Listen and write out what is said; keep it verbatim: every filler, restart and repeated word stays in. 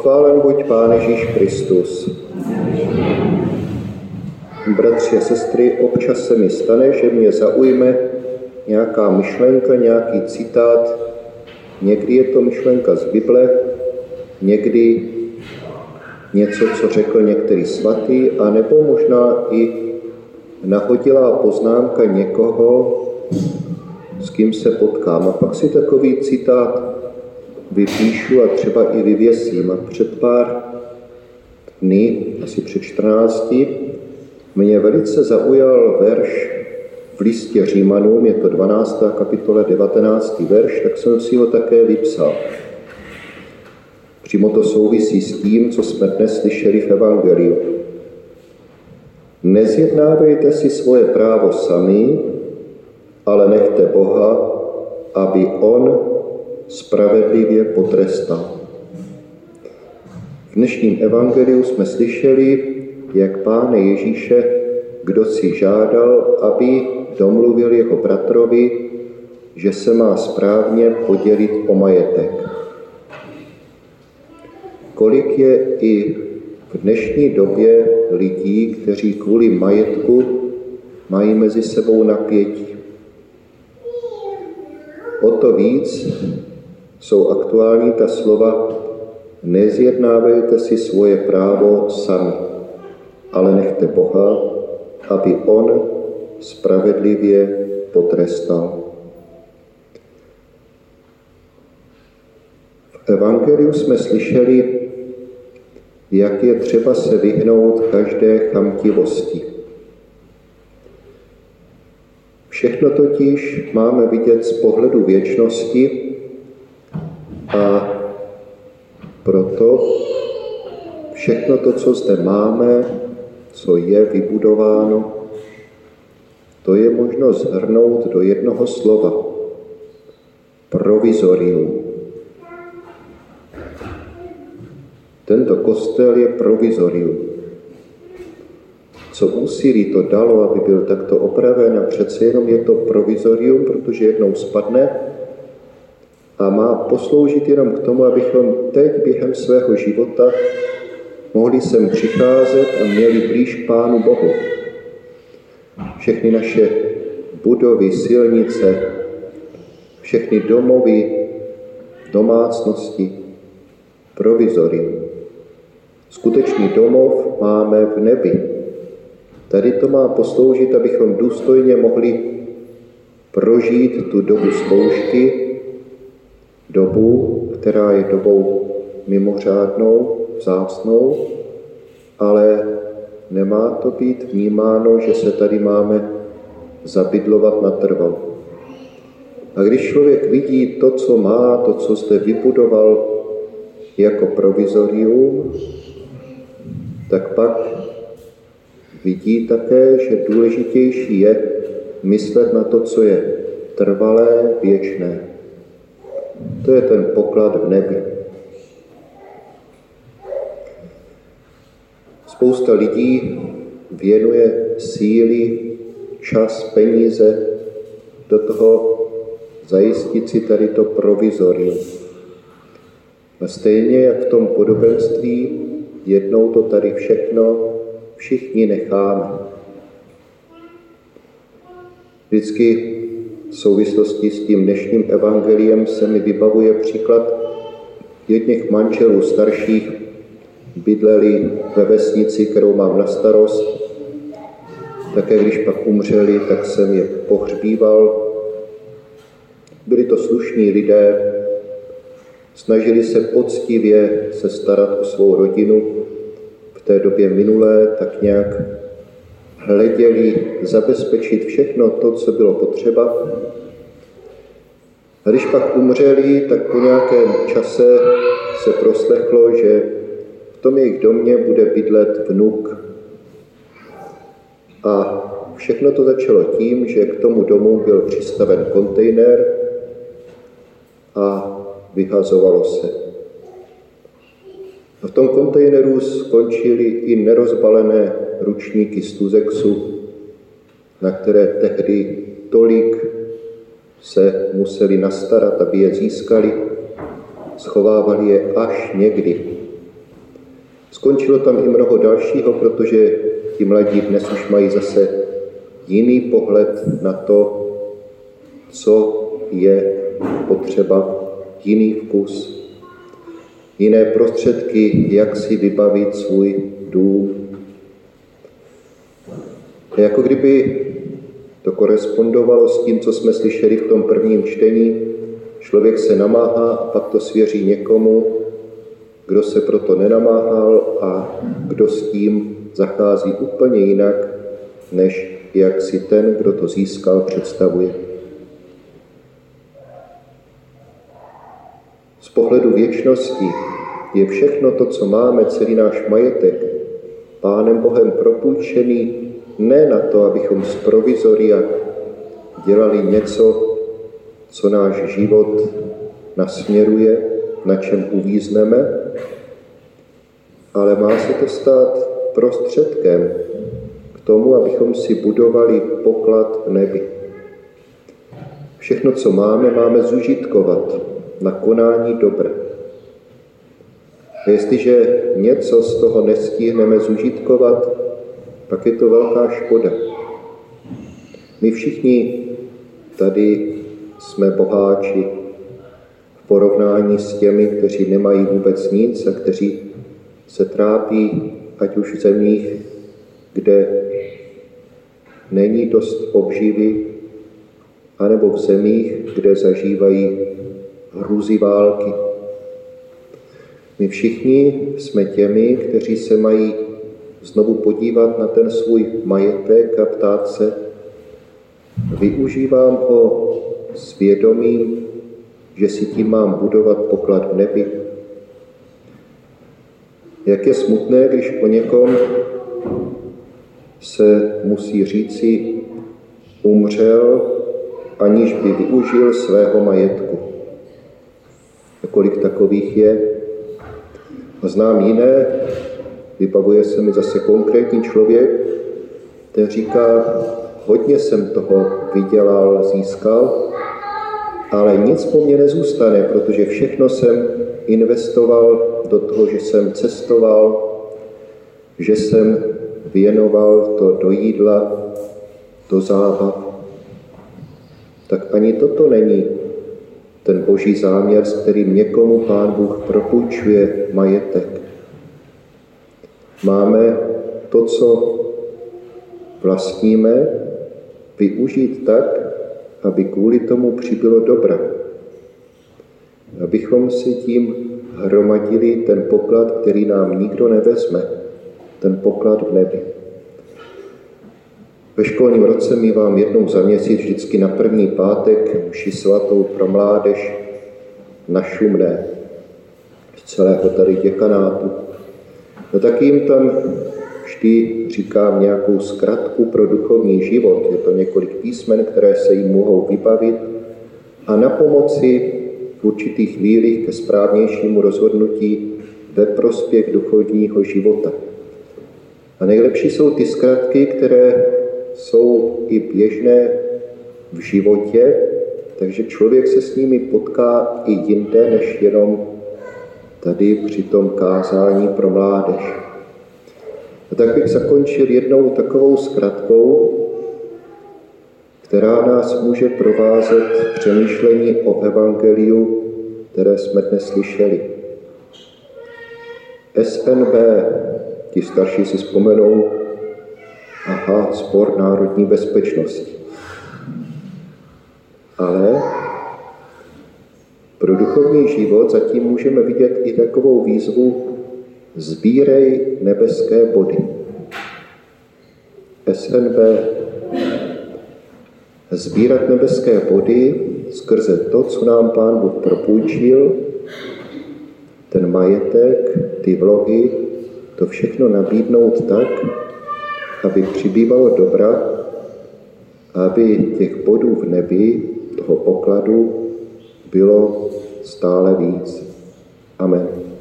Pochválen buď Pán Ježíš Kristus. Bratři a sestry, občas se mi stane, že mě zaujme nějaká myšlenka, nějaký citát. Někdy je to myšlenka z Bible, někdy něco, co řekl některý svatý, anebo možná i nahodilá poznámka někoho, s kým se potkám. A pak si takový citát vypíšu a třeba i vyvěsím. A před pár dny, asi před čtrnácti, mě velice zaujal verš v listě Římanům, je to dvanáctá kapitola, devatenáctý verš, tak jsem si ho také vypsal. Přímo to souvisí s tím, co jsme dnes slyšeli v Evangeliu. Nezjednávejte si svoje právo sami, ale nechte Boha, aby on spravedlivě potrestal. V dnešním evangeliu jsme slyšeli, jak Pána Ježíše kdo si žádal, aby domluvil jeho bratrovi, že se má správně podělit o majetek. Kolik je i v dnešní době lidí, kteří kvůli majetku mají mezi sebou napětí. O to víc jsou aktuální ta slova: nezjednávejte si svoje právo sami, ale nechte Boha, aby on spravedlivě potrestal. V evangeliu jsme slyšeli, jak je třeba se vyhnout každé chamtivosti. Všechno totiž máme vidět z pohledu věčnosti a proto všechno to, co zde máme, co je vybudováno, to je možno shrnout do jednoho slova. Provizorium. Tento kostel je provizorium. Co úsilí to dalo, aby byl takto opraven, a přece jenom je to provizorium, protože jednou spadne a má posloužit jenom k tomu, abychom teď během svého života mohli sem přicházet a měli blíž k Pánu Bohu. Všechny naše budovy, silnice, všechny domovy, domácnosti, provizorium. Skutečný domov máme v nebi. Tady to má posloužit, abychom důstojně mohli prožít tu dobu zkoušky, dobu, která je dobou mimořádnou, vzácnou, ale nemá to být vnímáno, že se tady máme zabydlovat natrvalo. A když člověk vidí to, co má, to, co zde vybudoval jako provizorium, tak pak vidí také, že důležitější je myslet na to, co je trvalé, věčné. To je ten poklad v nebi. Spousta lidí věnuje síly, čas, peníze do toho zajistit si tady to provizorium. A stejně jak v tom podobenství, jednou to tady všechno všichni necháme. Vždycky v souvislosti s tím dnešním evangeliem se mi vybavuje příklad jedněch manželů starších, bydleli ve vesnici, kterou mám na starost. Také když pak umřeli, tak jsem je pohřbíval. Byli to slušní lidé, snažili se poctivě se starat o svou rodinu. V té době minulé tak nějak hleděli zabezpečit všechno to, co bylo potřeba. A když pak umřeli, tak po nějakém čase se proslechlo, že v tom jejich domě bude bydlet vnuk. A všechno to začalo tím, že k tomu domu byl přistaven kontejner a vyhazovalo se. A v tom kontejneru skončily i nerozbalené ručníky z Tuzexu, na které tehdy tolik se museli nastarat, aby je získali. Schovávali je až někdy Skončilo tam i mnoho dalšího, protože ti mladí dnes už mají zase jiný pohled na to, co je potřeba, jiný vkus, jiné prostředky, jak si vybavit svůj dům. Jako kdyby to korespondovalo s tím, co jsme slyšeli v tom prvním čtení. Člověk se namáhá a pak to svěří někomu, kdo se proto nenamáhal a kdo s tím zachází úplně jinak, než jak si ten, kdo to získal, představuje. Z pohledu věčnosti je všechno to, co máme, celý náš majetek, Pánem Bohem propůjčený ne na to, abychom z provizoria dělali něco, co náš život nasměruje, na čem uvízneme, ale má se to stát prostředkem k tomu, abychom si budovali poklad v nebi. Všechno, co máme, máme zužitkovat na konání dobra. A jestliže něco z toho nestihneme zužitkovat, pak je to velká škoda. My všichni tady jsme boháči v porovnání s těmi, kteří nemají vůbec nic a kteří se trápí, ať už v zemích, kde není dost obživy, anebo v zemích, kde zažívají hrůzy války. My všichni jsme těmi, kteří se mají znovu podívat na ten svůj majetek a ptát se, využívám ho svědomím, že si tím mám budovat poklad v nebi. Jak je smutné, když o někom se musí říci, umřel, aniž by využil svého majetku. A kolik takových je? A znám jiné, vybavuje se mi zase konkrétní člověk, ten říká, hodně jsem toho vydělal, získal, ale nic po mně nezůstane, protože všechno jsem investoval do toho, že jsem cestoval, že jsem věnoval to do jídla, do zábav. Tak ani toto není ten boží záměr, s kterým někomu Pán Bůh propůjčuje majetek. Máme to, co vlastníme, využít tak, aby kvůli tomu přibylo dobra. Abychom si tím hromadili ten poklad, který nám nikdo nevezme, ten poklad v nebi. Ve školním roce mívám jednou za měsíc vždycky na první pátek mši svatou pro mládež na Šumné, z celého tady děkanátu. No tak jim tam vždy říkám nějakou zkratku pro duchovní život. Je to několik písmen, které se jim mohou vybavit a na pomoci v určitých chvílích ke správnějšímu rozhodnutí ve prospěch duchovního života. A nejlepší jsou ty zkratky, které jsou i běžné v životě, takže člověk se s nimi potká i jinde, než jenom tady při tom kázání pro mládež. A tak bych zakončil jednou takovou zkratkou, která nás může provázet v přemýšlení o evangeliu, které jsme dnes slyšeli. S N B, ti starší si vzpomenou, aha, spor národní bezpečnosti. Ale pro duchovní život zatím můžeme vidět i takovou výzvu sbírej nebeské body. S N B. Sbírat nebeské body skrze to, co nám Pán Bůh propůjčil, ten majetek, ty vlohy, to všechno nabídnout tak, aby přibývalo dobra, aby těch bodů v nebi, toho pokladu, bylo stále víc. Amen.